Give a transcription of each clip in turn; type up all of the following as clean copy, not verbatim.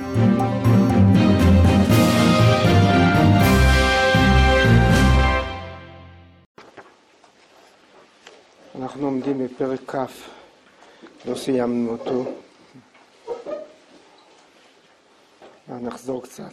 אנחנו עומדים בפרק כ', לא סיימנו אותו. נחזור קצת.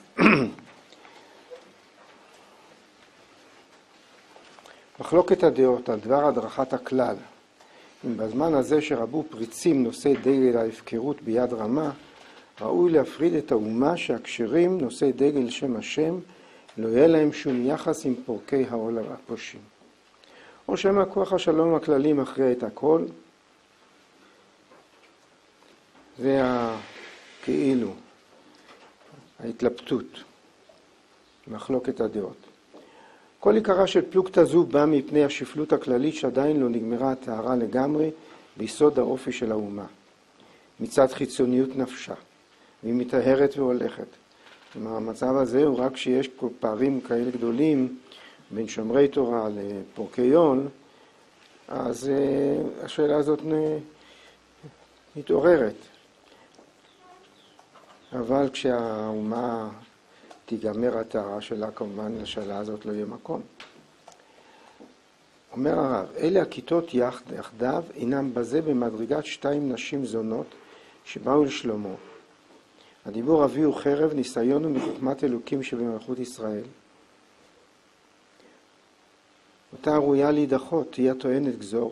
מחלוקת הדעות על דבר הדרכת הכלל. אם בזמן הזה שרבו פריצים נושא דגל ההפקרות ביד רמה, ראוי להפריד את האומה שהקשרים נושא דגל שם השם, לא יהיה להם שום יחס עם פורקי העול הפושים. או שמא כוח השלום הכללי מכריע את הכל, זה כאילו ההתלבטות, מחלוקת הדעות. כל עיקרה של פלוגתא זו בא מפני השפלות הכללית שעדיין לא נגמרה הטהרה לגמרי ביסוד האופי של האומה. מצד חיצוניות נפשה, והיא מטהרת והולכת. כלומר, המצב הזה הוא רק שיש פערים כאלה גדולים בין שומרי תורה לפורקי עול, אז השאלה הזאת מתעוררת. אבל כשהאומה תיגמר הטהרה שלה, כמובן לשאלה הזאת לא יהיה מקום. אומר הרב, אלה הכיתות יחדיו אינם בזה במדרגת 2 נשים זונות שבאו לשלמה. הדיבור אביהו חרב ניסיון ומחוכמת אלוקים שבמלכות ישראל. אותה ראויה להידחות, תהיה טוענת גזור.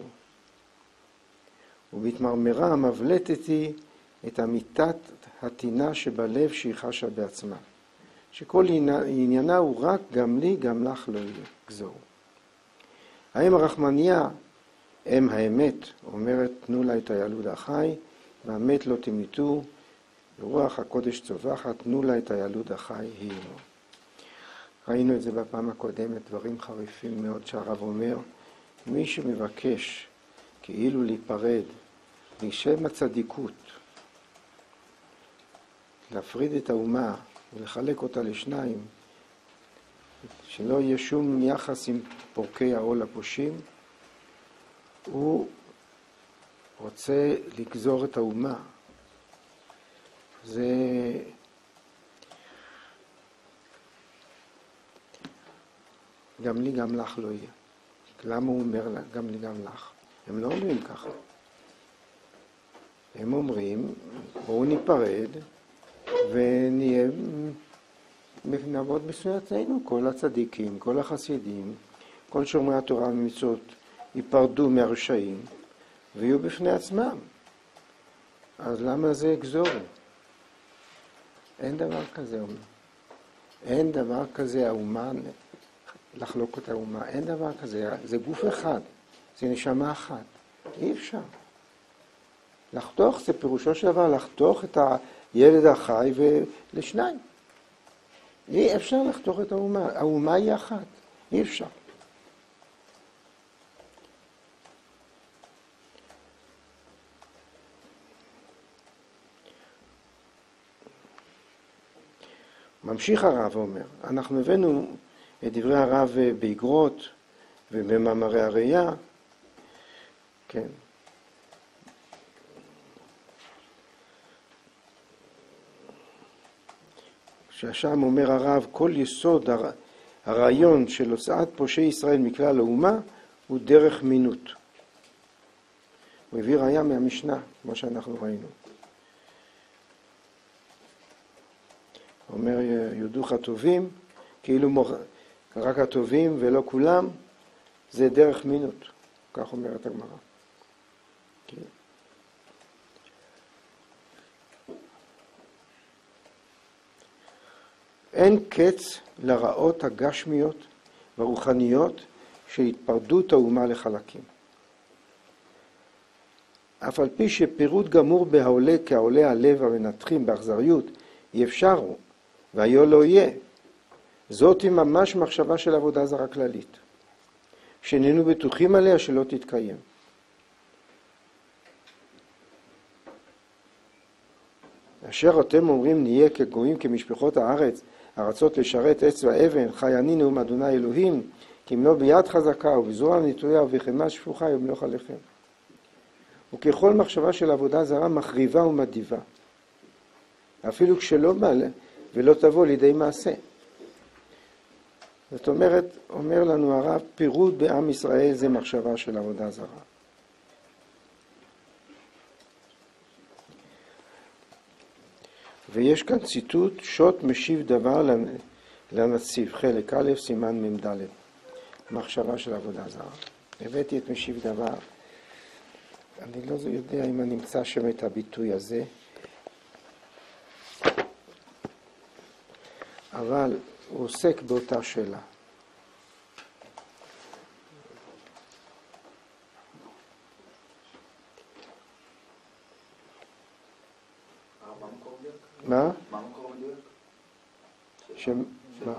ובהתמרמרה מבלטתי את אמיתת התינה שבלב שהיא חשה בעצמה. שכל עניינה הוא רק גם לי גם לך לא יהיה גזור. האם הרחמניה, אם האמת, אומרת תנו לה את הילוד החי, והמת לא תמיתו, ורוח הקודש צווחת, תנו לה את הילוד החי היא לו. ראינו את זה בפעם הקודמת, דברים חריפים מאוד שהרב אומר, מי שמבקש כאילו להיפרד לשם הצדיקות, להפריד את האומה ולחלק אותה לשניים, שלא יהיה שום יחס עם פורקי העול הפושים, הוא רוצה לגזור את האומה. זה גם לי גם לך לא יהיה. למה הוא אומר לה, גם לי גם לך? הם לא אומרים ככה. הם אומרים, בואו ניפרד ונעבוד בסביבתנו. כל הצדיקים, כל החסידים, כל שומרי התורה ומצוות ייפרדו מהרשעים ויהיו בפני עצמם. אז למה זה גזור? אין דבר כזה, אין דבר כזה האומה, לחלוק את האומה, אין דבר כזה, זה גוף אחד, זה נשמה אחת, אי אפשר. לחתוך זה פירושו של דבר, לחתוך את הילד החי ולשניים. אי אפשר לחתוך את האומה, האומה היא אחת, אי אפשר. ממשיך הרב אומר, אנחנו הבאנו את דברי הרב באגרות ובמאמרי הראייה, כן. ששם אומר הרב, כל יסוד הרעיון של הוצאת פושעי ישראל מכלל האומה הוא דרך מינות. הוא הביא ראיה מהמשנה, כמו שאנחנו ראינו. אומר יודוך הטובים, כאילו רק הטובים ולא כולם, זה דרך מינות. כך אומרת הגמרא. כן. אין קץ לרעות הגשמיות והרוחניות של התפרדות האומה לחלקים. אף על פי שפירוט גמור בהעולה כעולה הלב המנתחים באכזריות, אי אפשר הוא, והיו לא יהיה. זאת היא ממש מחשבה של עבודה זרה כללית, שננו בטוחים עליה שלא תתקיים. אשר אתם אומרים נהיה כגויים כמשפחות הארץ, הרצות לשרת עץ ואבן, חי אני נאום אדוני אלוהים, כי אם לא ביד חזקה ובזרוע נטויה ובחמאה שפוכה ימלוך עליכם. וככל מחשבה של עבודה זרה מחריבה ומדיבה. אפילו כשלא בא ולא תבוא לידי מעשה. זאת אומרת, אומר לנו הרב, פירוד בעם ישראל זה מחשבה של עבודה זרה. ויש כאן ציטוט, שוט משיב דבר לנציב, חלק א', סימן מ"ד, מחשבה של עבודה זרה. הבאתי את משיב דבר, אני לא יודע אם אני אמצא שם את הביטוי הזה, אבל הוא עוסק באותה שאלה. מה? מה המקור המדויק? מה?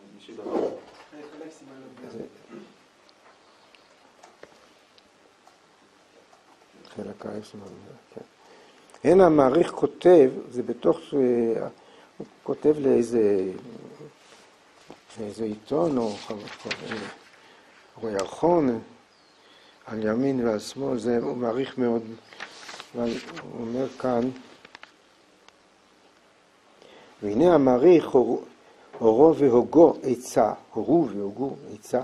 חלק א' סימן מ"ד, כן. הנה המעריך כותב, זה בתוך, הוא כותב לאיזה עיתון או ירחון על ימין ועל שמאל, זה הוא מעריך מאוד, אבל הוא אומר כאן, והנה המעריך הורו והוגו עצה, הורו והוגו עצה,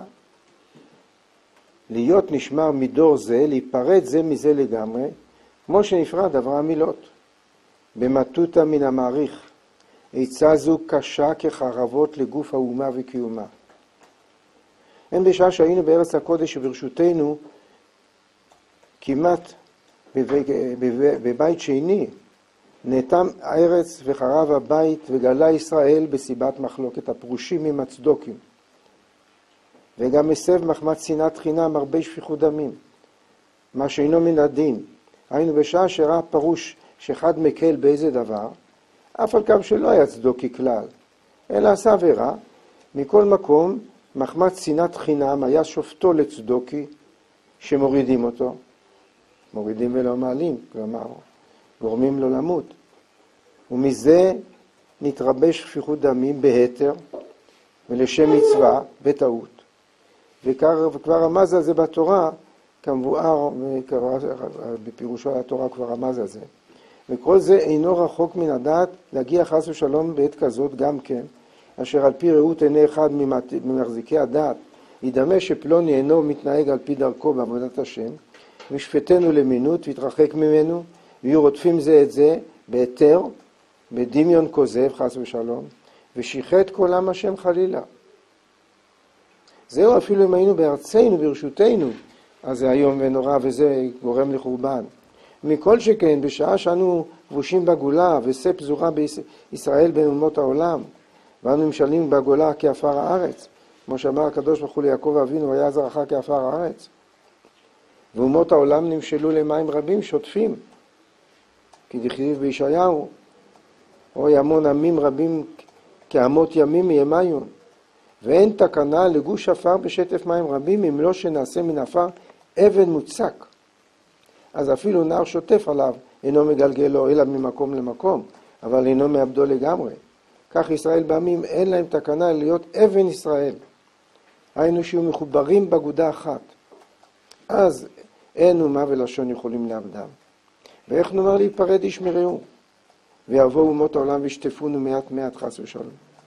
להיות נשמר מדור זה, להיפרד זה מזה לגמרי, כמו שנפרד אברהם מלוט. במטותא מן המעריך, עצה זו קשה כחרבות לגוף האומה וקיומה. אין בשעה שהיינו בארץ הקודש וברשותנו, כמעט בבית שני, נאטם הארץ וחרב הבית וגלה ישראל בסיבת מחלוקת הפרושים עם הצדוקים. וגם מסב מחמת שנאת חינם הרבה שפיכות דמים, מה שאינו מן הדין. היינו בשעה שראה פרוש שאחד מקל באיזה דבר, אף על כך שלא היה צדוקי כלל, אלא עשה עבירה. מכל מקום, מחמת שנאת חינם היה שופטו לצדוקי שמורידים אותו. מורידים ולא מעלים, כלומר, גורמים לו למות. ומזה נתרבה שפיכות דמים בהתר ולשם מצווה בטעות. וכבר רמז על זה בתורה, כמבואר בפירושו על התורה כבר רמז על זה. וכל זה אינו רחוק מן הדעת להגיע חס ושלום בעת כזאת גם כן, אשר על פי ראות עיני אחד ממחזיקי הדעת, ידמה שפלוני אינו מתנהג על פי דרכו בעבודת השם, ושפטנו למינות והתרחק ממנו, ויהיו רודפים זה את זה בהיתר, בדמיון כוזב חס ושלום, ושיחת קולם השם חלילה. זהו אפילו אם היינו בארצנו, ברשותנו, אז זה היום ונורא וזה גורם לחורבן. מכל שכן, בשעה שאנו כבושים בגולה ושא פזורה בישראל בין אומות העולם, ואנו משלים בגולה כעפר הארץ, כמו שאמר הקדוש ברוך הוא ליעקב אבינו, והיה זרעך כעפר הארץ. ואומות העולם נמשלו למים רבים שוטפים, כי דכתיב בישעיהו, אוי המון עמים רבים כאמות ימים מימיון. ואין תקנה לגוש עפר בשטף מים רבים, אם לא שנעשה מן עפר אבן מוצק. אז אפילו נער שוטף עליו אינו מגלגל לו אלא ממקום למקום, אבל אינו מאבדו לגמרי. כך ישראל בעמים אין להם תקנה להיות אבן ישראל. היינו שיהיו מחוברים בגודה אחת. אז אין אומה ולשון יכולים לאבדם. ואיך נאמר להיפרד איש מרעהו? ויבואו אומות העולם וישטפונו מעט מעט חס ושלום.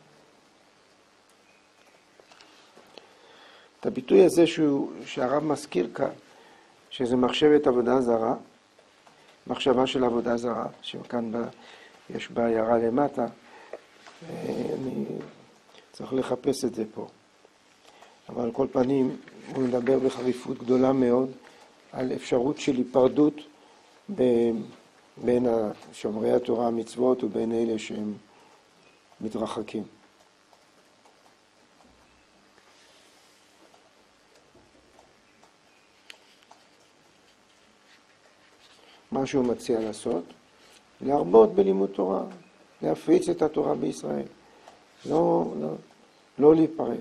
את הביטוי הזה שהרב מזכיר כאן, שזה מחשבת עבודה זרה, מחשבה של עבודה זרה, שכאן יש בעיירה למטה, אני צריך לחפש את זה פה. אבל על כל פנים הוא מדבר בחריפות גדולה מאוד על אפשרות של היפרדות בין שומרי התורה המצוות ובין אלה שהם מתרחקים. מה שהוא מציע לעשות, להרבות בלימוד תורה, להפיץ את התורה בישראל, לא להיפרד.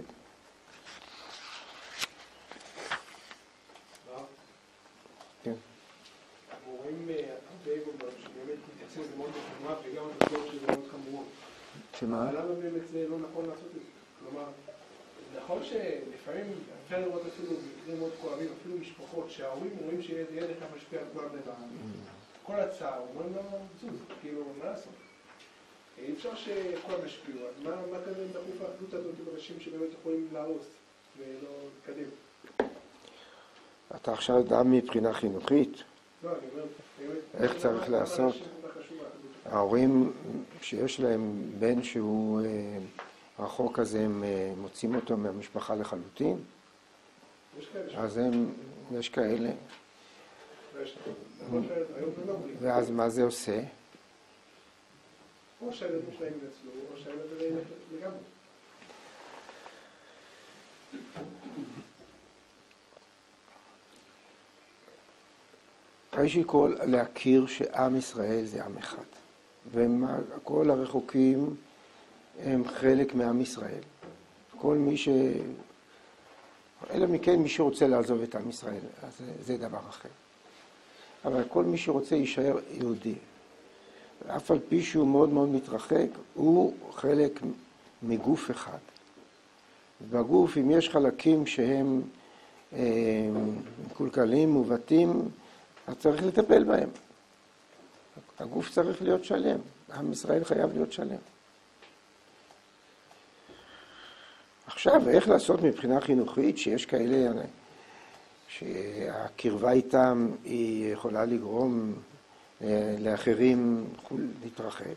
כן. אנחנו רואים הרבה שבאמת מתייחסים לזה מאוד בחומרה וגם התוצאות שזה מאוד חמורות. שמה? למה באמת זה לא נכון לעשות את זה? כלומר, נכון שלפעמים אפשר לראות אפילו מקרים מאוד כואבים, אפילו משפחות שההורים רואים שילד אחד משפיע על כולם לבד. כל הצער, אומרים לו, זוז, כאילו, מה לעשות? אי אפשר שכולם ישפיעו. אז מה כזה דחוף האחדות הזאת עם אנשים שבאמת יכולים להרוס ולא להתקדם? אתה עכשיו דן מבחינה חינוכית? לא, אני אומר, איך צריך לעשות? ההורים שיש להם בן שהוא רחוק הזה, הם מוצאים אותו מהמשפחה לחלוטין? אז יש כאלה. ואז מה זה עושה? או שהילדים שלהם ינצלו, או שהילדים לגמרי. ראשי כל להכיר שעם ישראל זה עם אחד. וכל הרחוקים הם חלק מעם ישראל. כל מי אלא מכן מי שרוצה לעזוב את עם ישראל, אז זה דבר אחר. אבל כל מי שרוצה יישאר יהודי. אף על פי שהוא מאוד מאוד מתרחק, הוא חלק מגוף אחד. בגוף, אם יש חלקים שהם מקולקלים, מובטים, אז צריך לטפל בהם. הגוף צריך להיות שלם. עם ישראל חייב להיות שלם. עכשיו, איך לעשות מבחינה חינוכית שיש כאלה שהקרבה איתם היא יכולה לגרום לאחרים להתרחק?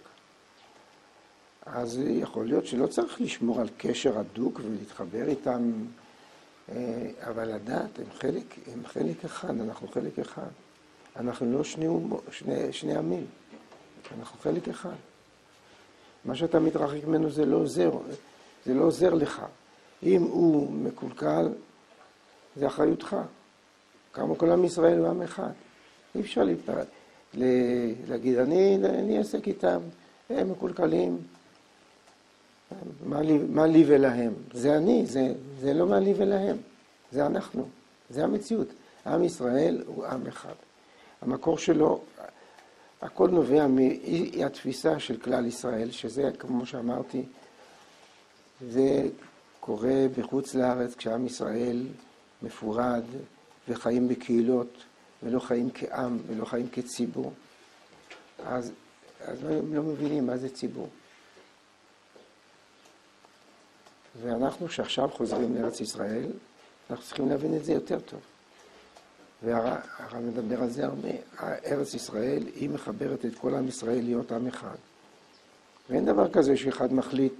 אז יכול להיות שלא צריך לשמור על קשר הדוק ולהתחבר איתם, אבל לדעת, הם חלק אחד, אנחנו חלק אחד. אנחנו לא שני עמים, אנחנו חלק אחד. מה שאתה מתרחק ממנו זה לא עוזר לך. אם הוא מקולקל, זה אחריותך. כמו כל עם ישראל הוא עם אחד. אי אפשר להגיד, אני אעסק איתם, הם מקולקלים. מה לי ולהם? זה אני, זה לא מה לי ולהם. זה אנחנו, זה המציאות. עם ישראל הוא עם אחד. המקור שלו, הכל נובע מהתפיסה של כלל ישראל, שזה, כמו שאמרתי, זה קורה בחוץ לארץ כשעם ישראל מפורד וחיים בקהילות ולא חיים כעם ולא חיים כציבור. אז לא מבינים מה זה ציבור. ואנחנו שעכשיו חוזרים לארץ ישראל, אנחנו צריכים להבין את זה יותר טוב. והרב מדבר על זה הרבה. ארץ ישראל היא מחברת את כל עם ישראל להיות עם אחד. ואין דבר כזה שאחד מחליט,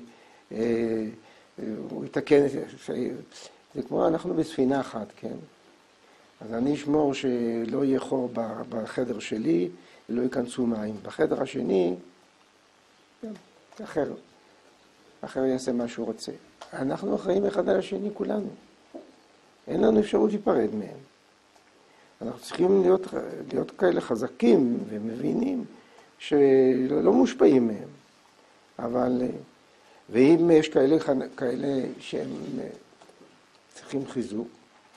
הוא יתקן, זה כמו אנחנו בספינה אחת, כן? אז אני אשמור שלא יהיה חור בחדר שלי, ולא ייכנסו מים. בחדר השני, אחר יעשה מה שהוא רוצה. אנחנו אחראים אחד על השני כולנו. אין לנו אפשרות להיפרד מהם. אנחנו צריכים להיות כאלה חזקים ומבינים שלא מושפעים מהם. אבל, ואם יש כאלה שהם צריכים חיזוק,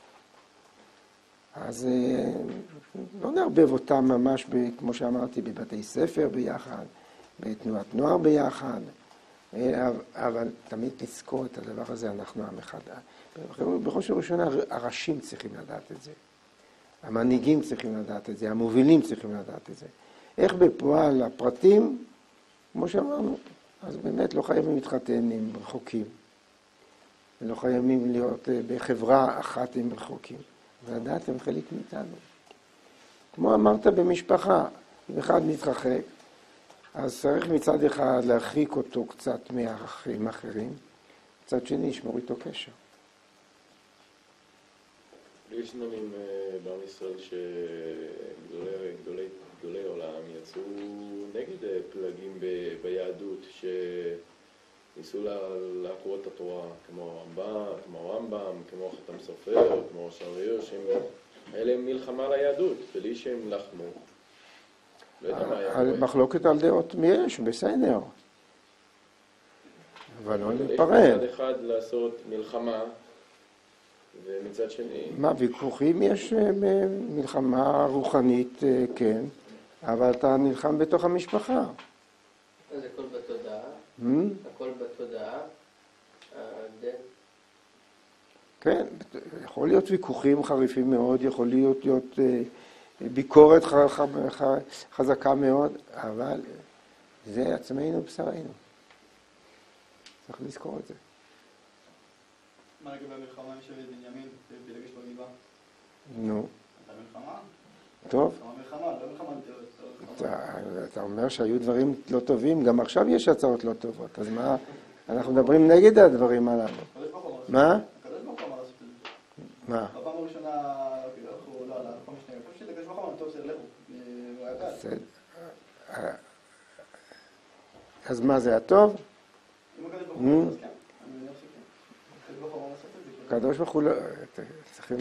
אז לא נערבב אותם ממש, כמו שאמרתי, בבתי ספר ביחד, בתנועת נוער ביחד, אבל תמיד נזכור את הדבר הזה, אנחנו עם אחד. בראש ובראשונה הראשים צריכים לדעת את זה. המנהיגים צריכים לדעת את זה, המובילים צריכים לדעת את זה. איך בפועל הפרטים, כמו שאמרנו, אז באמת לא חייבים להתחתן עם רחוקים. ולא חייבים להיות בחברה אחת עם רחוקים. ולדעת הם חלק מאיתנו. כמו אמרת במשפחה, אם אחד מתרחק, אז צריך מצד אחד להרחיק אותו קצת מהאחים האחרים, מצד שני ישמור איתו קשר. יש זמנים בעם ישראל שגדולי עולם יצאו נגד פלגים ביהדות שניסו לעקור את התורה, כמו רמב"ם, כמו חתם סופר, כמו שריר, שהיה להם מלחמה על היהדות, בלי שהם לחמו. לא יודע מה היה. מחלוקת על דעות יש, בסדר. אבל לא להתפרד. מצד אחד לעשות מלחמה, ומצד שני... מה, ויכוחים יש מלחמה רוחנית, כן, אבל אתה נלחם בתוך המשפחה. אז הכל בתודעה? הכל בתודעה? כן, יכול להיות ויכוחים חריפים מאוד, יכול להיות ביקורת חזקה מאוד, אבל זה עצמנו בשרנו. צריך לזכור את זה. מה לגבי המלחמה עם שבט בנימין בלגש בגבעה? נו. אתה מלחמה? טוב. מלחמה, לא מלחמה. אתה אומר שהיו דברים לא טובים, גם עכשיו יש הצעות לא טובות. אז מה, אנחנו מדברים נגד הדברים הללו. מה? הקדוש ברוך הוא אמר לעשות את זה. מה? בפעם הראשונה, אנחנו לא על הפעם השנייה, בפעם השנייה, הקדוש ברוך הוא אמר, טוב, לכו. בסדר. אז מה, זה הטוב? אם הקדוש ברוך הוא אמר, אז כן. אני מניח שכן. הקדוש ברוך הוא אמר לעשות את זה. הקדוש ברוך הוא לא... צריכים...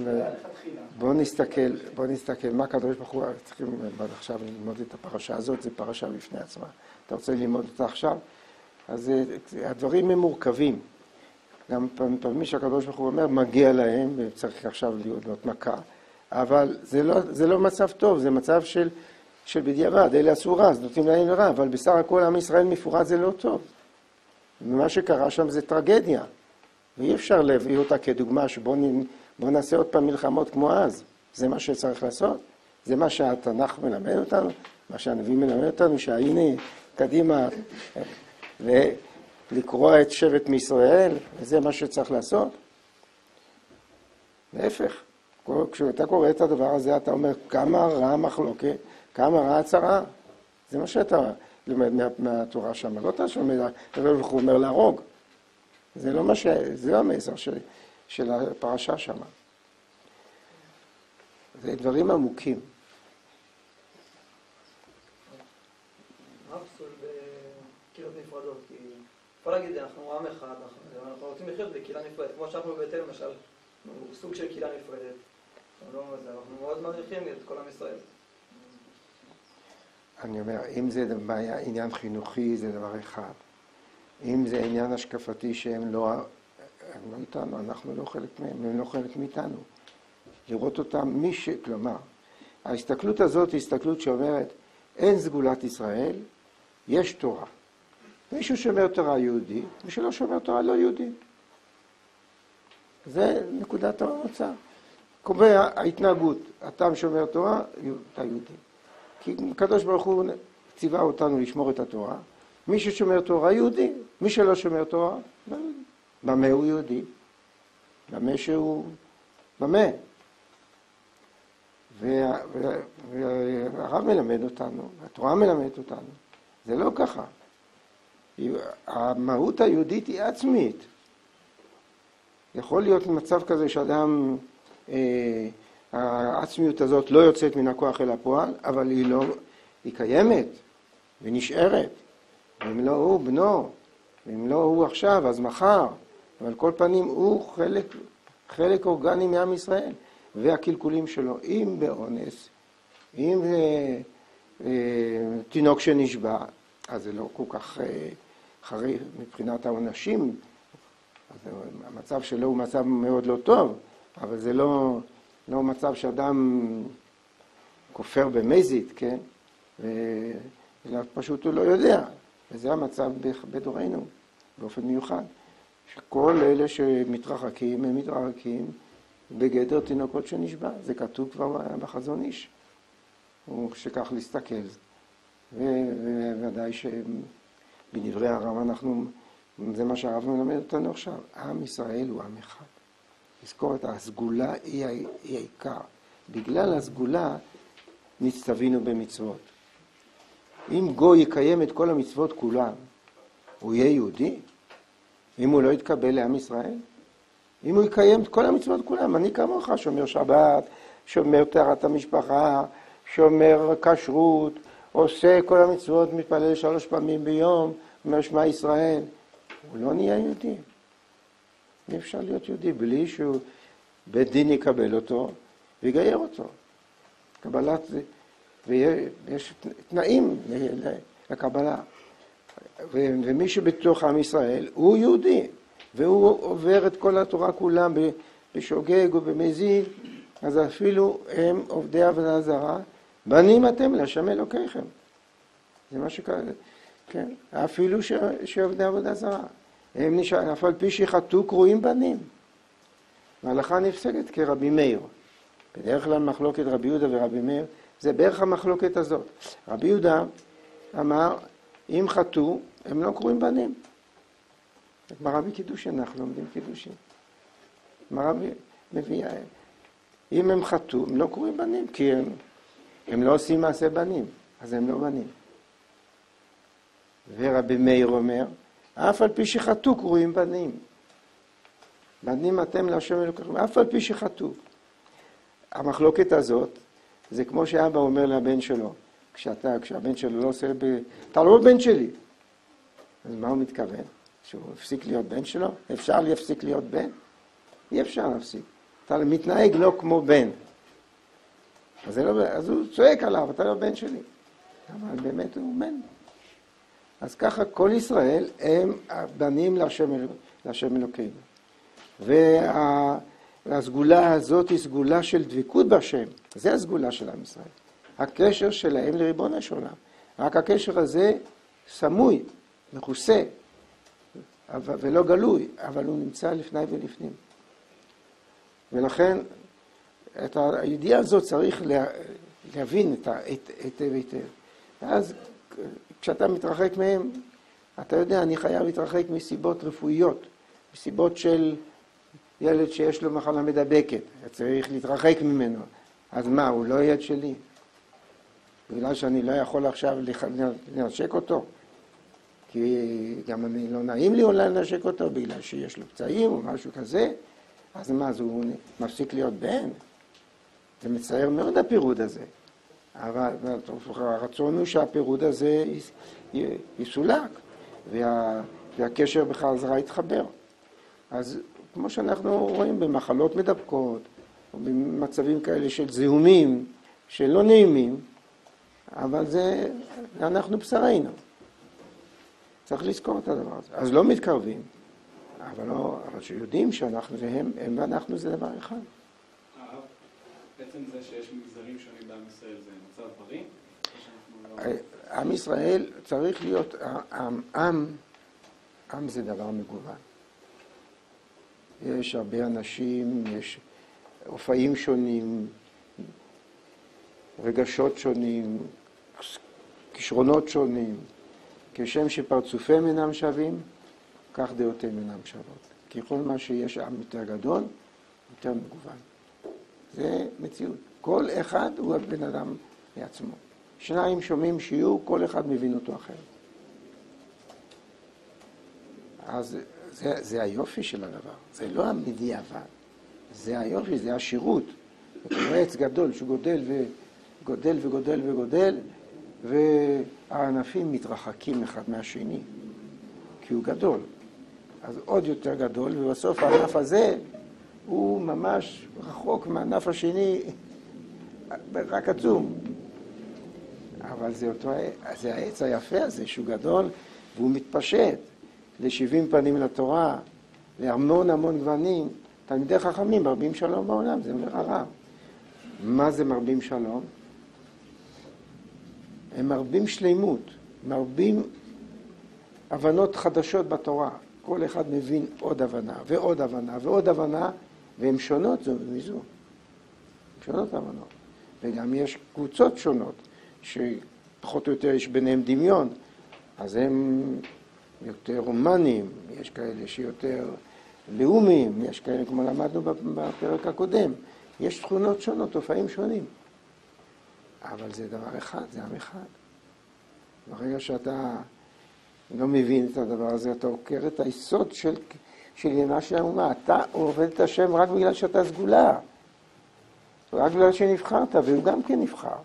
בוא נסתכל מה הקדוש ברוך הוא... צריכים עכשיו ללמוד את הפרשה הזאת, זו פרשה בפני עצמה. אתה רוצה ללמוד אותה עכשיו? אז הדברים הם מורכבים. גם פעמים שהקדוש ברוך הוא אומר, מגיע להם, וצריך עכשיו להיות מכה, אבל זה לא מצב טוב, זה מצב של בדיעבד, אלה עשו רע, אז נותנים להם רע, אבל בסך הכל עם ישראל מפורד זה לא טוב. ומה שקרה שם זה טרגדיה, ואי אפשר להביא אותה כדוגמה שבוא נעשה עוד פעם מלחמות כמו אז. זה מה שצריך לעשות, זה מה שהתנ"ך מלמד אותנו, מה שהנביא מלמד אותנו, שהנה קדימה ולקרוא את שבט מישראל, וזה מה שצריך לעשות. להפך, כשאתה קורא את הדבר הזה, אתה אומר כמה רע המחלוקת, כמה רע הצרה. זה מה שאתה לומד מהתורה שם. לא אתה שומע, הוא אומר להרוג. זה לא המסר של הפרשה שם. זה דברים עמוקים. מה פסול בקהילות נפרדות? כי אפשר להגיד, אנחנו עם אחד, אנחנו רוצים לחיות בקהילה נפרדת. כמו שאנחנו בבית אל למשל, הוא סוג של קהילה נפרדת. אנחנו מאוד מעריכים את כל עם ישראל. אני אומר, אם זה עניין חינוכי, זה דבר אחד. אם זה עניין השקפתי שהם לא איתנו, אנחנו לא חלק מהם, הם לא חלק מאיתנו. לראות אותם כלומר, ההסתכלות הזאת היא הסתכלות שאומרת, אין סגולת ישראל, יש תורה. מישהו שומר תורה יהודי, מי שלא שומר תורה לא יהודי. זה נקודת המוצא. קובע ההתנהגות, אתה שומר תורה, אתה יהודי. כי הקדוש ברוך הוא ציווה אותנו לשמור את התורה. מי ששומר תורה יהודי, מי שלא שומר תורה, לא יהודי. במה הוא יהודי? במה? והרב מלמד אותנו, התורה מלמדת אותנו. זה לא ככה. המהות היהודית היא עצמית. יכול להיות מצב כזה שאדם, העצמיות הזאת לא יוצאת מן הכוח אל הפועל, אבל היא קיימת ונשארת. ואם לא הוא בנו, ואם לא הוא עכשיו, אז מחר. אבל כל פנים הוא חלק אורגני מעם ישראל. והקלקולים שלו, אם באונס, אם תינוק שנשבע, אז זה לא כל כך חריף מבחינת העונשים. אז המצב שלו הוא מצב מאוד לא טוב, אבל זה לא מצב שאדם כופר במזית, כן? פשוט הוא לא יודע. וזה המצב בדורנו, באופן מיוחד. שכל אלה שמתרחקים, הם מתרחקים בגדר תינוקות שנשבע. זה כתוב כבר בחזון איש. הוא שכך להסתכל. וודאי שבדברי הרב זה מה שהרב מלמד אותנו עכשיו. עם ישראל הוא עם אחד. לזכור את הסגולה היא העיקר. בגלל הסגולה נצטווינו במצוות. אם גוי יקיים את כל המצוות כולם, הוא יהיה יהודי? אם הוא לא יתקבל לעם ישראל? אם הוא יקיים את כל המצוות כולם, אני כמוך, שומר שבת, שומר טהרת המשפחה, שומר כשרות, עושה כל המצוות, מתפלל 3 פעמים ביום, אומר שמע ישראל, הוא לא נהיה יהודי. אי אפשר להיות יהודי בלי שהוא בית דין יקבל אותו ויגייר אותו. קבלת זה, ויש תנאים לקבלה. ומי שבתוך עם ישראל הוא יהודי, והוא עובר את כל התורה כולם בשוגג ובמזיד, אז אפילו הם עובדי עבודה זרה, בנים אתם להשם אלוקיכם. זה מה שקרה, כן? אפילו שעובדי עבודה זרה. הם נשאר, אף על פי שחטאו קרויים בנים. וההלכה נפסקת כרבי מאיר. בדרך כלל מחלוקת רבי יהודה ורבי מאיר, זה בערך המחלוקת הזאת. רבי יהודה אמר, אם חטאו, הם לא קוראים בנים. גמרא בקידושין, אנחנו לומדים קידושין. גמרא מביאה, אם הם חטאו, הם לא קוראים בנים, כי הם לא עושים מעשה בנים, אז הם לא בנים. ורבי מאיר אומר, אף על פי שחטאו קוראים בנים. בנים אתם להשם אלוקיכם, אף על פי שחטאו. המחלוקת הזאת, זה כמו שאבא אומר לבן שלו, כשהבן שלו לא עושה, אתה לא בן שלי. אז מה הוא מתכוון? שהוא הפסיק להיות בן שלו? אפשר להפסיק להיות בן? אי אפשר להפסיק. אתה מתנהג לא כמו בן. אז הוא צועק עליו, אתה לא בן שלי. אבל באמת הוא בן. אז ככה כל ישראל הם בנים להשם אלוקינו. והסגולה הזאת היא סגולה של דבקות בהשם. זה הסגולה של עם ישראל. הקשר שלהם לריבונו של עולם. רק הקשר הזה סמוי, מכוסה, ולא גלוי, אבל הוא נמצא לפני ולפנים. ולכן את הידיעה הזאת צריך להבין היטב היטב. ואז כשאתה מתרחק מהם, אתה יודע, אני חייב להתרחק מסיבות רפואיות, מסיבות של ילד שיש לו מחלה מדבקת, צריך להתרחק ממנו. אז מה, הוא לא ילד שלי? בגלל שאני לא יכול עכשיו לנשק אותו? כי גם לא נעים לי אולי לנשק אותו, בגלל שיש לו פצעים או משהו כזה, אז מה, אז הוא מפסיק להיות בן? זה מצער מאוד הפירוד הזה. אבל הרצון הוא שהפירוד הזה יסולק, והקשר בחזרה יתחבר. אז כמו שאנחנו רואים במחלות מדבקות, או במצבים כאלה של זיהומים, שלא נעימים, אבל זה, אנחנו בשרנו. צריך לזכור את הדבר הזה. אז לא מתקרבים, אבל שיודעים שאנחנו זה הם ואנחנו זה דבר אחד. בעצם זה שיש מגזרים שונים בעם ישראל זה מצב בריא? עם ישראל צריך להיות, עם זה דבר מגוון. יש הרבה אנשים, יש הופעים שונים, רגשות שונים, כישרונות שונים. כשם שפרצופיהם אינם שווים, כך דעותיהם אינם שוות. ככל מה שיש עם יותר גדול, יותר מגוון. זה מציאות. כל אחד הוא הבן אדם לעצמו. שניים שומעים שיעור, כל אחד מבין אותו אחר. אז זה היופי של הדבר. זה לא המדיעבד. זה היופי, זה השירות. זה כמו עץ גדול שגודל וגודל וגודל וגודל, והענפים מתרחקים אחד מהשני, כי הוא גדול. אז עוד יותר גדול, ובסוף הענף הזה הוא ממש רחוק מהענף השני, רק עצום. אבל זה העץ היפה הזה, שהוא גדול, והוא מתפשט ל-70 פנים לתורה, להמון המון גוונים. תלמידי חכמים מרבים שלום בעולם, זה אומר הרב. מה זה מרבים שלום? הם מרבים שלימות, מרבים הבנות חדשות בתורה. כל אחד מבין עוד הבנה ועוד הבנה ועוד הבנה, והן שונות זו מזו. שונות הבנות. וגם יש קבוצות שונות, שפחות או יותר יש ביניהם דמיון. אז הם יותר רומנים, יש כאלה שיותר לאומיים, יש כאלה כמו למדנו בפרק הקודם. יש תכונות שונות, תופעים שונים. אבל זה דבר אחד, זה עם אחד. ברגע שאתה לא מבין את הדבר הזה, אתה עוקר את היסוד של עניינה של האומה. אתה עובד את השם רק בגלל שאתה סגולה. רק בגלל שנבחרת, והוא גם כן נבחר.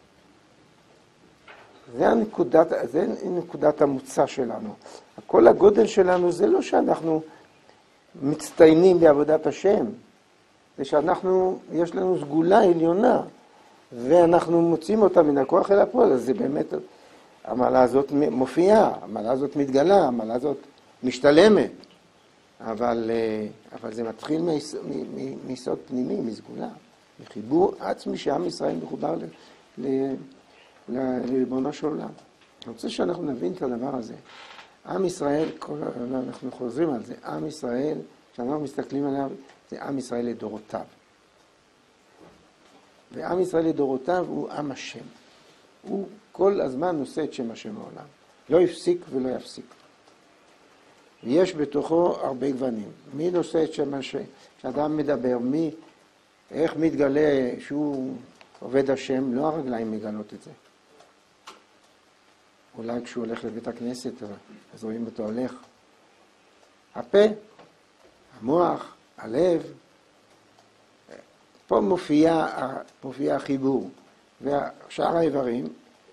זה נקודת המוצא שלנו. כל הגודל שלנו זה לא שאנחנו מצטיינים בעבודת השם. זה שאנחנו, יש לנו סגולה עליונה. ואנחנו מוצאים אותה מן הכוח אל הפועל, אז זה באמת, המעלה הזאת מופיעה, המעלה הזאת מתגלה, המעלה הזאת משתלמת, אבל זה מתחיל מיסוד פנימי, מסגולה, מחיבור עצמי שעם ישראל מחובר לריבונו של עולם. אני רוצה שאנחנו נבין את הדבר הזה. עם ישראל, אנחנו חוזרים על זה, עם ישראל, כשאנחנו מסתכלים עליו, זה עם ישראל לדורותיו. ועם ישראל לדורותיו הוא עם השם. הוא כל הזמן נושא את שם השם העולם. לא הפסיק ולא יפסיק. יש בתוכו הרבה גוונים. מי נושא את שם השם? כשאדם מדבר, איך מתגלה שהוא עובד השם? לא הרגליים מגלות את זה. אולי כשהוא הולך לבית הכנסת, אז רואים אותו הולך. הפה, המוח, הלב, פה מופיע החיבור. ושאר האיברים,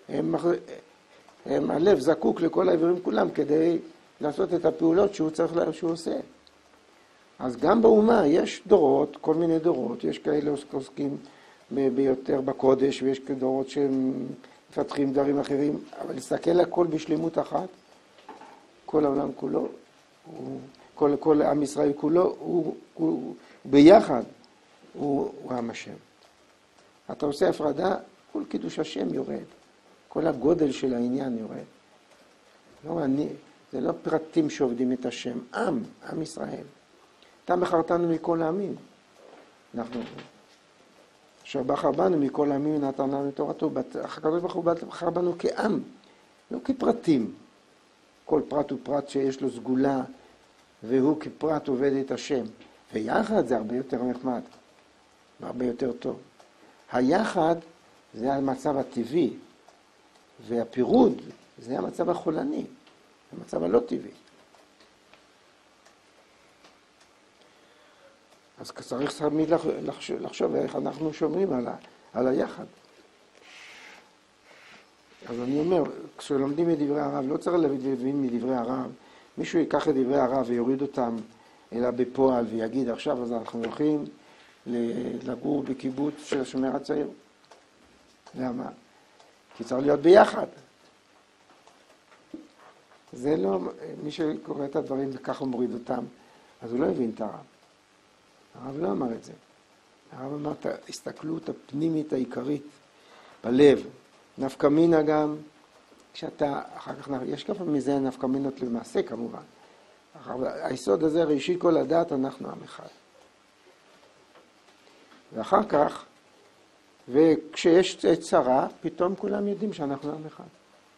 הלב זקוק לכל האיברים כולם כדי לעשות את הפעולות שהוא עושה. אז גם באומה יש דורות, כל מיני דורות, יש כאלה עוסקים ביותר בקודש, ויש דורות שמפתחים דברים אחרים, אבל להסתכל הכל בשלמות אחת, כל העולם כולו, כל עם ישראל כולו, הוא ביחד, הוא עם השם. אתה עושה הפרדה, כל קידוש השם יורד, כל הגודל של העניין יורד. זה לא פרטים שעובדים את השם, עם ישראל. אתה בחרתנו מכל העמים. אשר בחר בנו מכל העמים נתן לנו תורתו. הקדוש ברוך הוא בחר בנו כעם, לא כפרטים. כל פרט הוא פרט שיש לו סגולה, והוא כפרט עובד את השם. ויחד זה הרבה יותר נחמד, והרבה יותר טוב. היחד זה המצב הטבעי, והפירוד זה המצב החולני, המצב הלא טבעי. אז צריך תמיד לחשוב איך אנחנו שומרים על היחד. אז אני אומר, כשלומדים את דברי הרב, לא צריך להבין מדברי הרב, מישהו ייקח את דברי הרב ויוריד אותם אלא בפועל ויגיד עכשיו אז אנחנו הולכים לגור בקיבוץ של השומר הצעיר. למה? כי צריך להיות ביחד. זה לא, מי שקורא את הדברים וככה מוריד אותם, אז הוא לא הבין את הרב. הרב לא אמר את זה. הרב אמר את ההסתכלות הפנימית העיקרית בלב. נפקא מינה גם, כשאתה, אחר כך יש כמה מזה נפקא מינות למעשה כמובן. היסוד הזה, ראשית כל הדעת, אנחנו עם אחד. ואחר כך, וכשיש צרה, פתאום כולם יודעים שאנחנו עם אחד.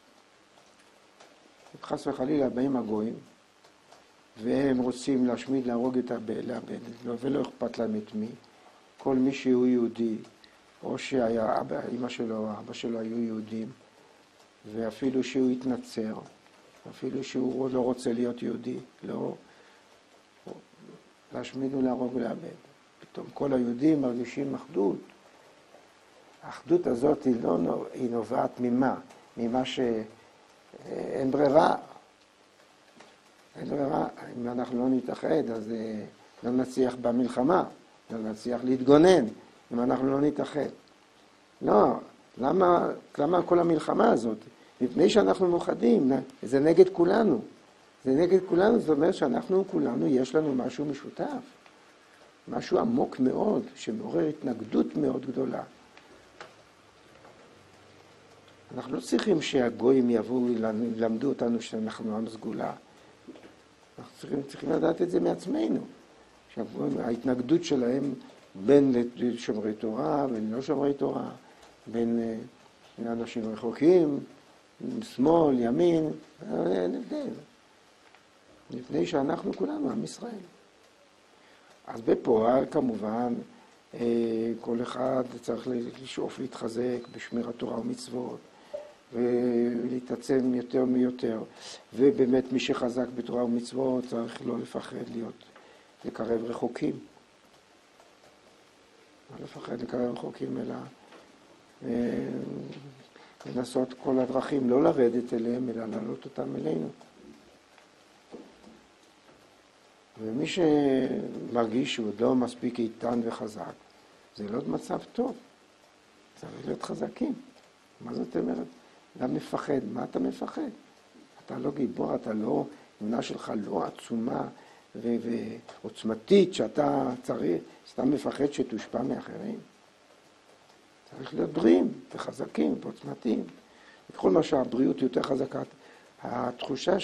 חס וחלילה באים הגויים, והם רוצים להשמיד, להרוג את לאבד, ולא אכפת להם את מי. כל מי שהוא יהודי, או שהיה אמא שלו, אבא שלו היו יהודים, ואפילו שהוא התנצר, אפילו שהוא לא רוצה להיות יהודי, לא להשמיד ולהרוג ולאבד. פתאום כל היהודים מרגישים אחדות. האחדות הזאת היא נובעת ממה? ממה שאין ברירה. אין ברירה. אם אנחנו לא נתאחד, אז לא נצליח במלחמה, לא נצליח להתגונן, אם אנחנו לא נתאחד. לא, למה כל המלחמה הזאת? מפני שאנחנו מאוחדים, זה נגד כולנו. זה נגד כולנו, זאת אומרת שאנחנו כולנו, יש לנו משהו משותף. משהו עמוק מאוד, שמעורר התנגדות מאוד גדולה. אנחנו לא צריכים שהגויים יבואו, למדו אותנו שאנחנו עם סגולה. אנחנו צריכים לדעת את זה מעצמנו. ההתנגדות שלהם בין לשומרי תורה, בין לא שומרי תורה, בין אנשים רחוקים, שמאל, ימין, אין הבדל. לפני שאנחנו כולנו עם ישראל. אז בפועל כמובן כל אחד צריך לשאוף להתחזק בשמירת תורה ומצוות ולהתעצם יותר מיותר. ובאמת מי שחזק בתורה ומצוות צריך לא לפחד לקרב רחוקים. לא לפחד לקרב רחוקים אלא לנסות כל הדרכים, לא לרדת אליהם אלא לעלות אותם אלינו. ומי שמרגיש שהוא לא מספיק איתן וחזק, זה לא מצב טוב. צריך להיות חזקים. מה זאת אומרת? גם מפחד. מה אתה מפחד? אתה לא גיבור, אתה לא, אמונה שלך לא עצומה ועוצמתית שאתה צריך, שאתה מפחד שתושפע מאחרים. צריך להיות בריאים וחזקים ועוצמתיים. בכל מה שהבריאות יותר חזקה, התחושה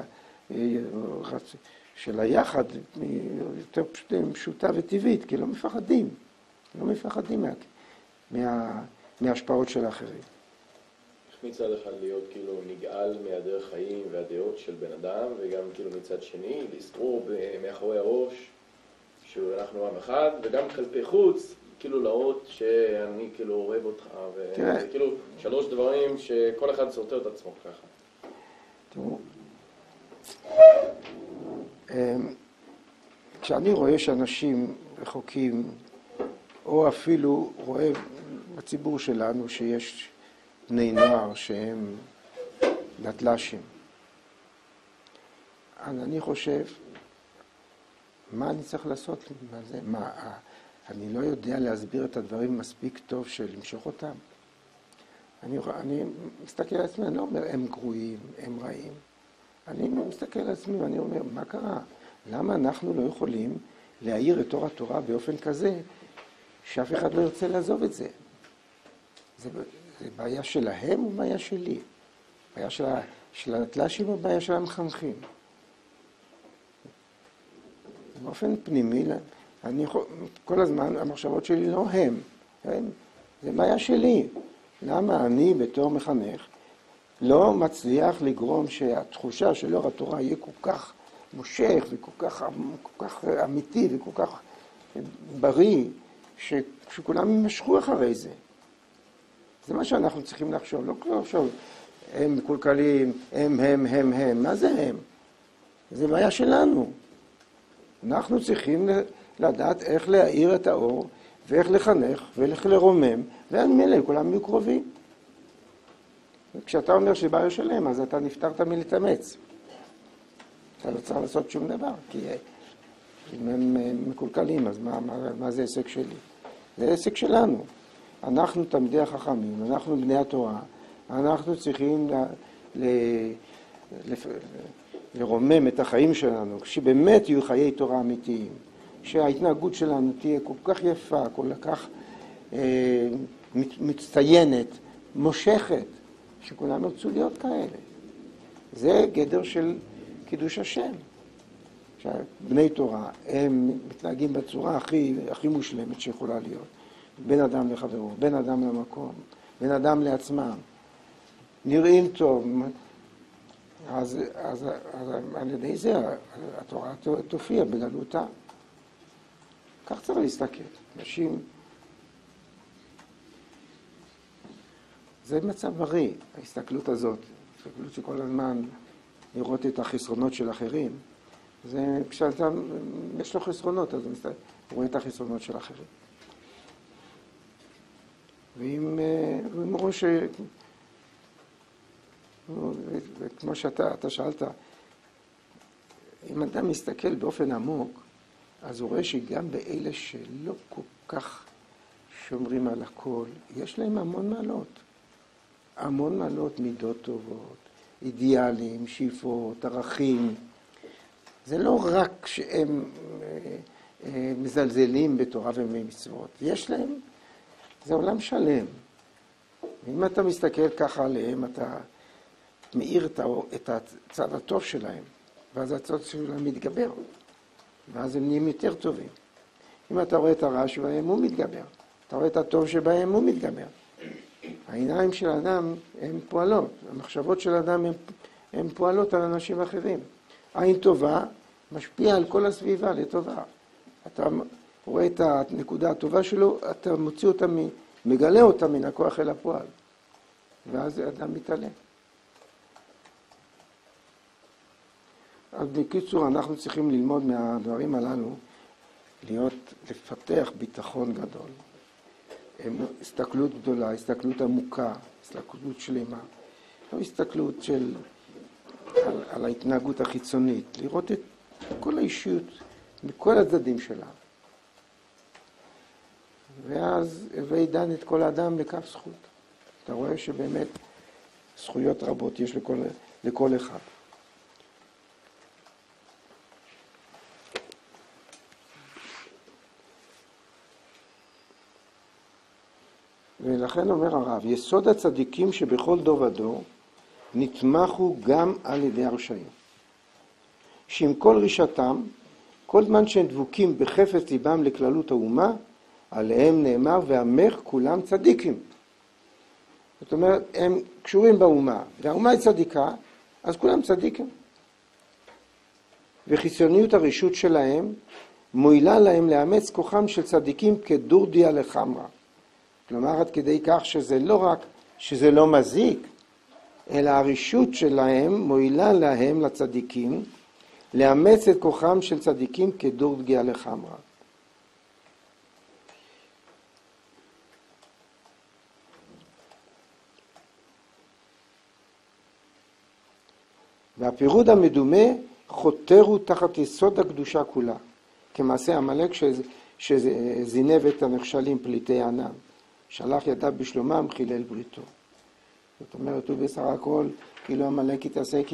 של היחד יותר פשוטה וטבעית, כי לא מפחדים. לא מפחדים מההשפעות של האחרים. מצד אחד להיות כאילו נגעל מהדרך חיים והדעות של בן אדם, וגם כאילו מצד שני לסתור מאחורי הראש שאנחנו עם אחד, וגם כלפי חוץ, כאילו להראות שאני כאילו אוהב אותך, וכאילו שלוש דברים שכל אחד סותר את עצמו ככה. תראו, כשאני רואה שאנשים רחוקים, או אפילו רואה בציבור שלנו שיש בני נוער שהם נטל"שים, אז אני חושב, מה אני צריך לעשות? אני לא יודע להסביר את הדברים מספיק טוב של למשוך אותם. אני מסתכל על עצמי, אני לא אומר הם גרועים, הם רעים. אני מסתכל על עצמי ואני אומר, מה קרה? למה אנחנו לא יכולים להאיר את אור התורה באופן כזה שאף אחד לא ירצה לעזוב את זה? זה בעיה שלהם או בעיה שלי? בעיה של הנטל"שים או בעיה של המחנכים? באופן פנימי, כל הזמן המחשבות שלי לא הם. זה בעיה שלי. למה אני בתור מחנך לא מצליח לגרום שהתחושה של אור התורה יהיה כל כך מושך וכל כך אמיתי וכל כך בריא, שכולם ימשכו אחרי זה. זה מה שאנחנו צריכים לחשוב, לא לחשוב, הם מקולקלים, הם, מה זה הם? זה בעיה שלנו. אנחנו צריכים לדעת איך להאיר את האור, ואיך לחנך, ואיך לרומם, והמילא כולם יהיו קרובים. כשאתה אומר שבעיה שלהם, אז אתה נפטרת מלהתאמץ. אתה לא צריך לעשות שום דבר, כי אם הם מקולקלים, אז מה זה עסק שלי? זה עסק שלנו. אנחנו תלמידי החכמים, אנחנו בני התורה, אנחנו צריכים לרומם את החיים שלנו, שבאמת יהיו חיי תורה אמיתיים, שההתנהגות שלנו תהיה כל כך יפה, כל כך מצטיינת, מושכת, שכולם ירצו להיות כאלה. זה גדר של קידוש השם. בני תורה הם מתנהגים בצורה הכי מושלמת שיכולה להיות. בין אדם לחברו, בין אדם למקום, בין אדם לעצמם. נראים טוב. אז על ידי זה התורה תופיע בגלותה. כך צריך להסתכל. אנשים, זה מצב בריא, ההסתכלות הזאת. ההסתכלות שכל הזמן לראות את החסרונות של אחרים. זה כשאתה, יש לו חסרונות, אז הוא רואה את החסרונות של אחרים. ואם רואה כמו שאתה שאלת, אם אדם מסתכל באופן עמוק, אז הוא רואה שגם באלה שלא כל כך שומרים על הכל, יש להם המון מעלות. המון מעלות, מידות טובות, אידיאלים, שאיפות, ערכים. זה לא רק שהם מזלזלים בתורה ובמצוות. יש להם, זה עולם שלם. אם אתה מסתכל ככה עליהם, אתה מאיר את הצד הטוב שלהם, ואז הצד שלהם מתגבר, ואז הם נהיים יותר טובים. אם אתה רואה את הרע שבהם, הוא מתגבר. אתה רואה את הטוב שבהם, הוא מתגבר. העיניים של האדם הן פועלות, המחשבות של האדם הן פועלות על אנשים אחרים. עין טובה משפיעה על כל הסביבה לטובה. אתה רואה את הנקודה הטובה שלו, אתה מוציא אותה, מגלה אותה מן הכוח אל הפועל. ואז האדם מתעלה. אז בקיצור, אנחנו צריכים ללמוד מהדברים הללו, לפתח ביטחון גדול. הסתכלות גדולה, הסתכלות עמוקה, הסתכלות שלמה. לא הסתכלות על ההתנהגות החיצונית, לראות את כל האישיות מכל הצדדים שלה. ואז וידן את כל האדם לכף זכות. אתה רואה שבאמת זכויות רבות יש לכל אחד. ולכן אומר הרב, יסוד הצדיקים שבכל דור ודור נתמכו גם על ידי הרשעים. שעם כל רשעתם, כל זמן שהם דבוקים בחפץ ליבם לכללות האומה, עליהם נאמר, ועמך כולם צדיקים. זאת אומרת, הם קשורים באומה, והאומה היא צדיקה, אז כולם צדיקים. וחיצוניות הרשות שלהם מועילה להם לאמץ כוחם של צדיקים כדורדיה לחמרה. כלומר, עד כדי כך שזה לא רק שזה לא מזיק, אלא הרשות שלהם מועילה להם, לצדיקים, לאמץ את כוחם של צדיקים כדורדיה לחמרה. והפירוד המדומה חותרו תחת יסוד הקדושה כולה, כמעשה עמלק שזינב את הנחשלים פליטי ענן, שלח ידיו בשלומם, חילל בריתו. זאת אומרת, הוא בסך הכל, כאילו עמלק התעסק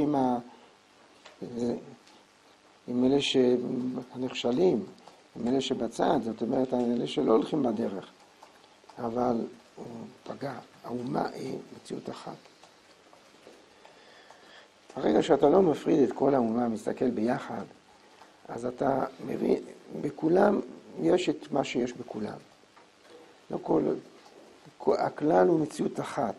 עם אלה שהנחשלים, עם אלה שבצד, זאת אומרת, אלה שלא הולכים בדרך. אבל הוא פגע, האומה היא מציאות אחת. הרגע שאתה לא מפריד את כל האומה, מסתכל ביחד, אז אתה מבין, בכולם יש את מה שיש בכולם. לא הכלל הוא מציאות אחת.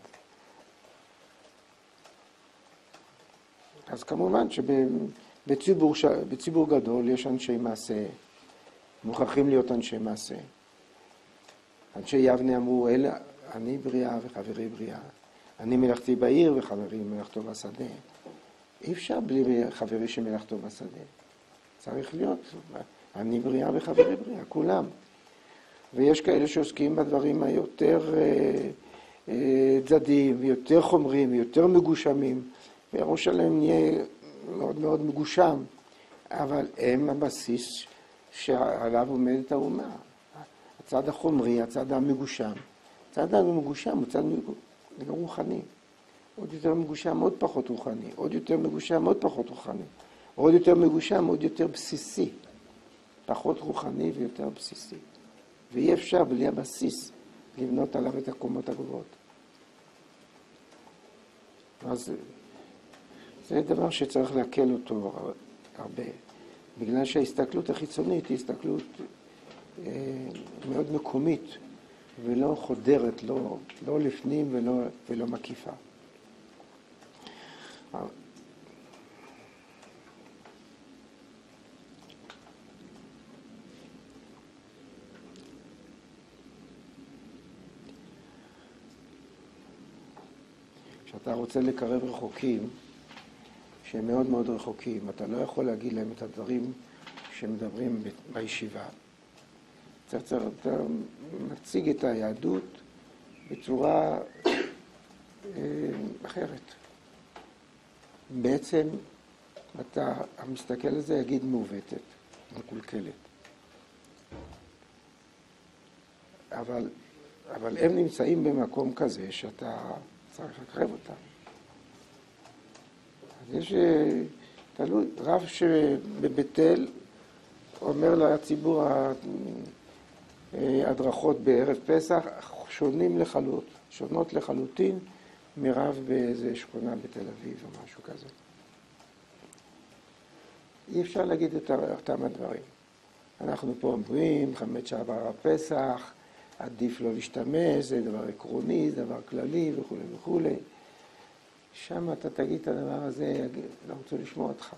אז כמובן שבציבור גדול יש אנשי מעשה, מוכרחים להיות אנשי מעשה. אנשי יבנה אמרו, אני בריאה וחברי בריאה. אני מלאכתי בעיר וחברי מלאכתו בשדה. אי אפשר בלי חברי שמלאכתו בשדה. צריך להיות, אני בריאה וחברי בריאה, כולם. ויש כאלה שעוסקים בדברים היותר צדדיים, ויותר חומרים, ויותר מגושמים, והראש שלהם נהיה מאוד מאוד מגושם, אבל הם הבסיס שעליו עומדת האומה. הצד החומרי, הצד המגושם. הצד המגושם הוא צד רוחני. עוד יותר מגושם, עוד פחות רוחני. עוד יותר מגושם, עוד פחות רוחני. עוד יותר מגושם, עוד יותר בסיסי. פחות רוחני ויותר בסיסי. ואי אפשר בלי הבסיס לבנות עליו את הקומות הגבוהות. אז זה דבר שצריך להקל אותו הרבה. בגלל שההסתכלות החיצונית היא הסתכלות מאוד מקומית, ולא חודרת, לא לפנים ולא מקיפה. כשאתה רוצה לקרב רחוקים, שהם מאוד מאוד רחוקים, אתה לא יכול להגיד להם את הדברים שמדברים בישיבה. אתה מציג את היהדות בצורה אחרת. בעצם אתה המסתכל על זה יגיד מעוותת, מקולקלת. אבל הם נמצאים במקום כזה שאתה צריך לקרב אותם. אז יש תלוי, רב שבבית אל אומר לציבור הדרכות בערב פסח שונות לחלוטין מרב באיזה שכונה בתל אביב או משהו כזה. אי אפשר להגיד את אותם הדברים. אנחנו פה אומרים, 5 שעה בערב פסח, עדיף לא להשתמש, זה דבר עקרוני, זה דבר כללי וכו' וכו'. שם אתה תגיד את הדבר הזה, לא רוצה לשמוע אותך.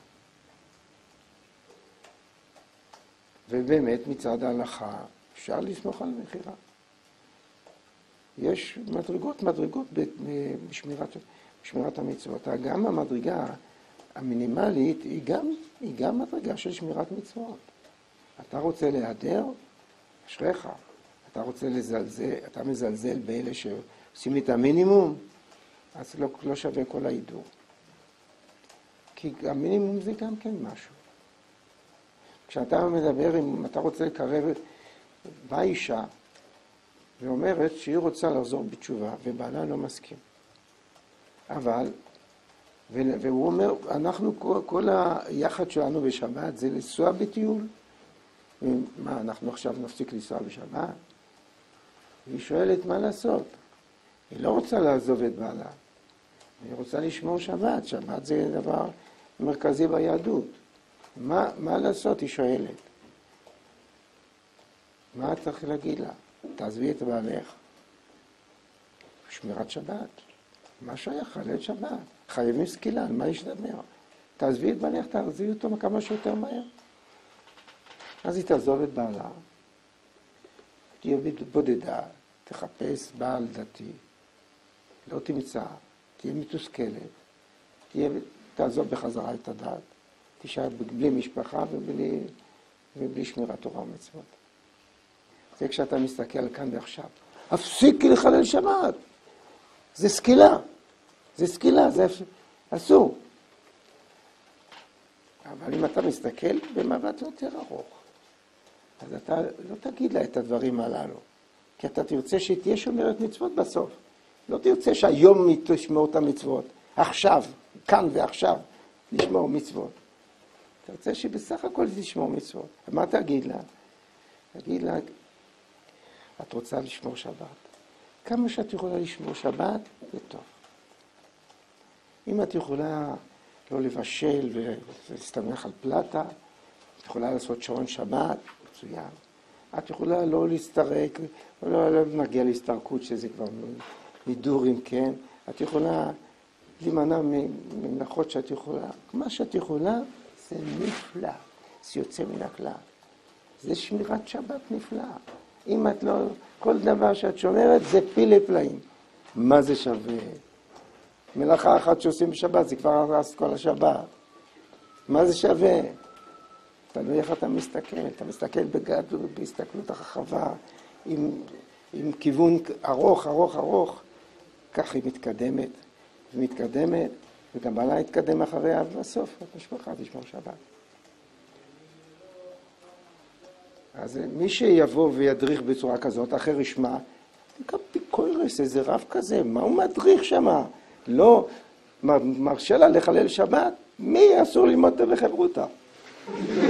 ובאמת מצד ההלכה אפשר לסמוך על מחירה. יש מדרגות בשמירת המצוות. גם המדרגה המינימלית היא גם מדרגה של שמירת מצוות. אתה רוצה להיעדר? אשריך. אתה רוצה לזלזל, אתה מזלזל באלה שעושים לי את המינימום, אז לא שווה כל ההידור. כי המינימום זה גם כן משהו. כשאתה מדבר, אם אתה רוצה לקרב, באה אישה ואומרת שהיא רוצה לחזור בתשובה, ובעלה לא מסכים. אבל, והוא אומר, כל היחד שלנו בשבת זה לנסוע בטיול. מה, אנחנו עכשיו נפסיק לנסוע בשבת? והיא שואלת מה לעשות. היא לא רוצה לעזוב את בעלה. היא רוצה לשמור שבת. שבת זה דבר מרכזי ביהדות. מה לעשות? היא שואלת. מה צריך להגיד לה? תעזבי את בעלך. שמירת שבת. מה שייך? חלל שבת. חייבים סקילה, על מה יש לדבר? תעזבי את בעלך, תעזבי אותו כמה שיותר מהר. אז היא תעזוב את בעלה, תהיה בודדה, תחפש בעל דתי, לא תמצא, תהיה מתוסכלת, תעזוב בחזרה את הדת, תישאר בלי משפחה ובלי שמירת תורה ומצוות. זה כשאתה מסתכל כאן ועכשיו. הפסיקי לחלל שבת. זה סקילה. זה סקילה, זה אסור. אבל אם אתה מסתכל במבט יותר ארוך, אז אתה לא תגיד לה את הדברים הללו. כי אתה תרצה שתהיה שומרת מצוות בסוף. לא תרצה שהיום תשמור את המצוות. עכשיו, כאן ועכשיו, לשמור מצוות. אתה רוצה שבסך הכל תשמור מצוות. ומה תגיד לה? תגיד לה, את רוצה לשמור שבת. כמה שאת יכולה לשמור שבת, זה טוב. אם את יכולה לא לבשל ולהסתמך על פלטה, את יכולה לעשות שעון שבת, מצוין. את יכולה לא להסתרק, לא נגיע להסתרקות שזה כבר מידורים, כן? את יכולה להימנע ממלאכות שאת יכולה. מה שאת יכולה זה נפלא, זה יוצא מן הכלל. זה שמירת שבת נפלא. אם את לא, כל דבר שאת שומרת זה פילי פלאים. מה זה שווה? מלאכה אחת שעושים בשבת, זה כבר הרס כל השבת. מה זה שווה? תלוי איך אתה מסתכל. אתה מסתכל בגדלות, בהסתכלות הרחבה, עם כיוון ארוך, ארוך, ארוך. כך היא מתקדמת ומתקדמת, וגם בעלה יתקדם אחריה, ובסוף המשפחה תשמור שבת. אז מי שיבוא וידריך בצורה כזאת, אחר ישמע, זה גם פיקוירס, איזה רב כזה, מה הוא מדריך שמה? לא מרשה לה לחלל שבת? מי אסור ללמוד בחברותה?